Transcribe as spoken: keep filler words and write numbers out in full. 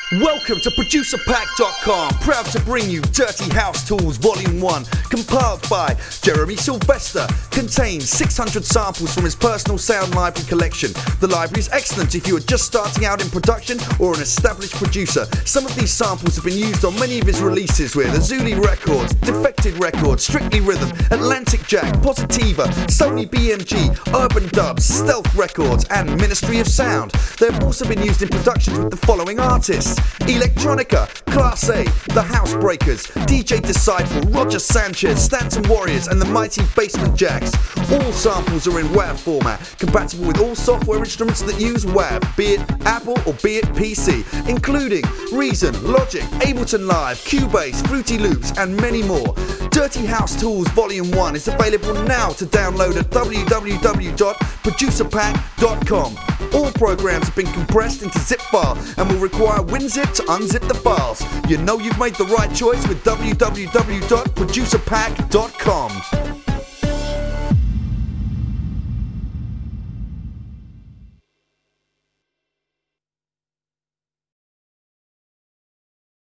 Welcome to Producer Pack dot com, proud to bring you Dirty House Tools Volume one, compiled by Jeremy Sylvester, contains six hundred samples from his personal sound library collection. The library is excellent if you are just starting out in production or an established producer. Some of these samples have been used on many of his releases with Azuli Records, Defected Records, Strictly Rhythm, Atlantic Jack, Positiva, Sony B M G, Urban Dubs, Stealth Records and Ministry of Sound. They have also been used in productions with the following artists: Electronica, Class A, The Housebreakers, D J Disciple, Roger Sanchez, Stanton Warriors and the Mighty Basement Jacks. All samples are in WAV format, compatible with all software instruments that use WAV, be it Apple or be it P C, including Reason, Logic, Ableton Live, Cubase, Fruity Loops and many more. Dirty House Tools Volume one is available now to download at w w w dot producer pack dot com. All programs have been compressed into zip file and will require WinZip to unzip the files. You know you've made the right choice with w w w dot producer pack dot com.